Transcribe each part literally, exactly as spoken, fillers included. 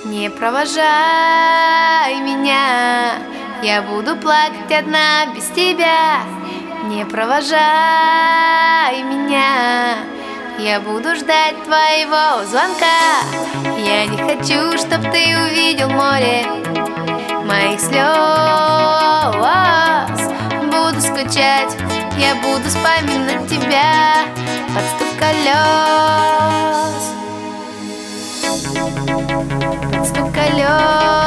Не провожай меня, я буду плакать одна без тебя. Не провожай меня, я буду ждать твоего звонка. Я не хочу, чтоб ты увидел море моих слез. Буду скучать, я буду вспоминать тебя под стук колес, под стук колес.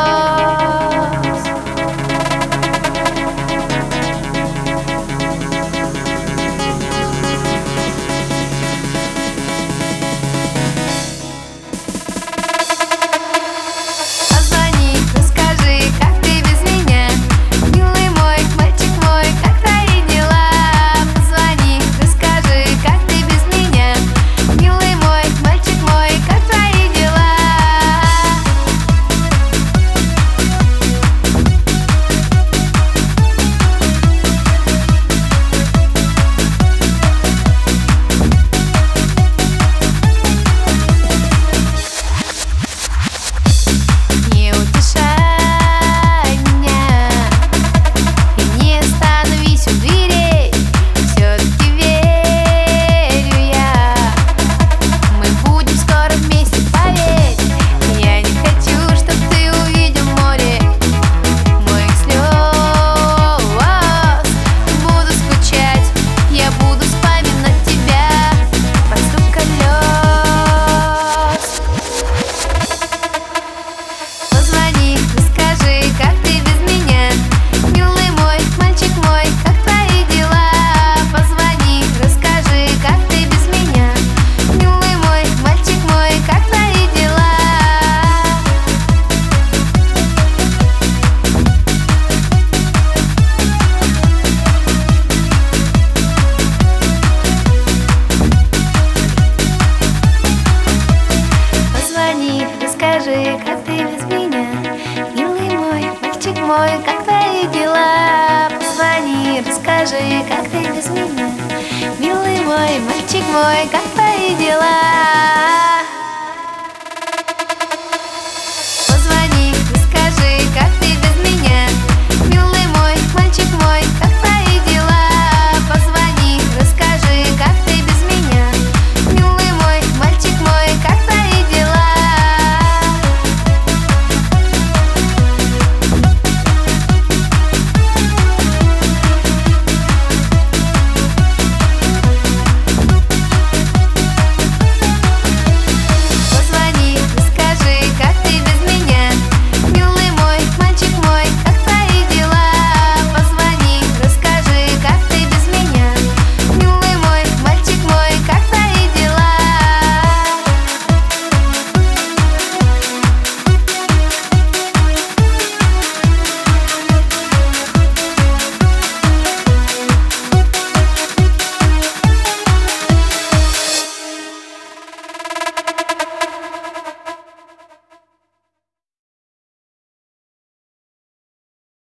Расскажи, как ты без меня, милый мой, мальчик мой, как твои дела? Позвони, расскажи, как ты без меня, милый мой, мальчик мой, как твои дела?